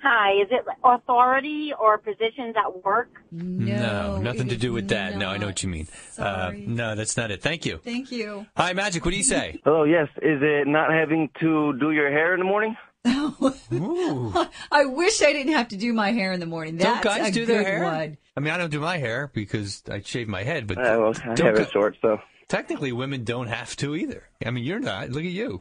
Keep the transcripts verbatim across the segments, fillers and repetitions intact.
Hi, is it authority or positions at work? No, No, nothing to do with that. No, I know not. what you mean. Sorry. Uh, no, that's not it. Thank you. Thank you. Hi, Magic. What do you say? Hello, yes. Is it not having to do your hair in the morning? Ooh. I wish I didn't have to do my hair in the morning. That's Don't guys a do good their hair? one. I mean, I don't do my hair because I shave my head, but Uh, well, I don't have gu- it short, so. technically women don't have to either. I mean, you're not. Look at you.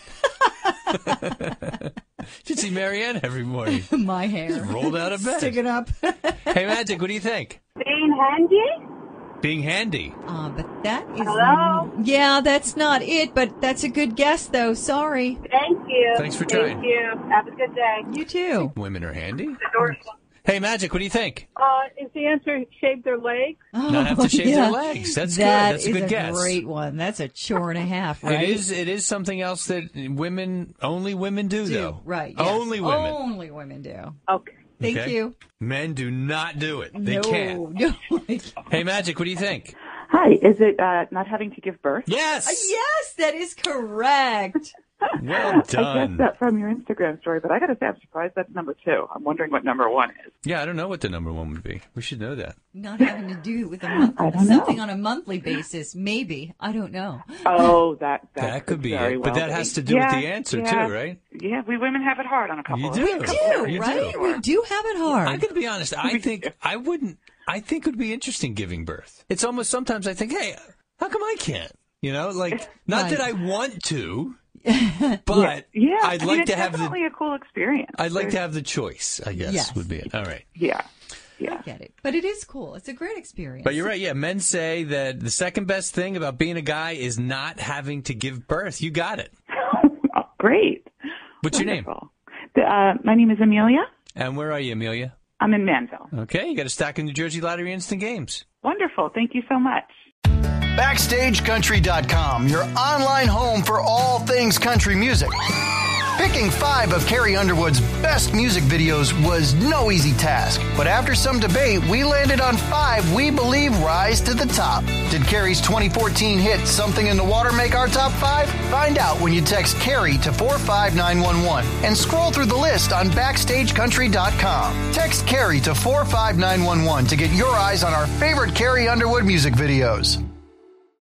You should see Marianne every morning. My hair. Rolled out of bed. Stick it up. Hey, Magic, what do you think? Being handy? Being handy. Uh, but that is... Hello? Yeah, that's not it, but that's a good guess, though. Sorry. Thank you. Thanks for trying. Thank you. Have a good day. You too. Women are handy. Hey, Magic, what do you think? Uh, is the answer shave their legs? Not have to shave yeah. their legs. That's That good. That's a is good guess. great one. That's a chore and a half, right? It is. It is something else that women, only women do, Do, though. right. Yes. Only women. Only women do. Okay. Thank Okay? you. Men do not do it. They no, can't. No. Hey, Magic, what do you think? Hi, is it uh, not having to give birth? Yes. Yes, that is correct. Well I done. guessed that from your Instagram story, but I got to say I'm surprised that's number two. I'm wondering what number one is. Yeah, I don't know what the number one would be. We should know that. Not having to do with a month, I don't know. something on a monthly basis, maybe. I don't know. Oh, that that, That could be very it. well But that be. has to do Yeah, with the answer, yeah. too, right? Yeah, we women have it hard on a couple You of do. couple Do, areas, You right? do. We do have it hard. I'm going to be honest. I think I wouldn't. I think it would be interesting giving birth. It's almost sometimes I think, hey, how come I can't? You know, like not Right. that I want to, but Yeah, I'd I like mean, it's to have the. definitely a cool experience. I'd like to There's- have the choice. I guess Yes. would be it. All right. Yeah, yeah. I get it. But it is cool. It's a great experience. But you're right. Yeah, men say that the second best thing about being a guy is not having to give birth. You got it. Oh, great. What's your name? Wonderful. The, uh, my name is Amelia. And where are you, Amelia? I'm in Manville. Okay, you got a stack of New Jersey Lottery Instant Games. Wonderful. Thank you so much. Backstage Country dot com, your online home for all things country music. Picking five of Carrie Underwood's best music videos was no easy task, but after some debate, we landed on five we believe rise to the top. Did Carrie's twenty fourteen hit Something in the Water make our top five? Find out when you text Carrie to four five nine one one and scroll through the list on Backstage Country dot com. Text Carrie to four five nine one one to get your eyes on our favorite Carrie Underwood music videos.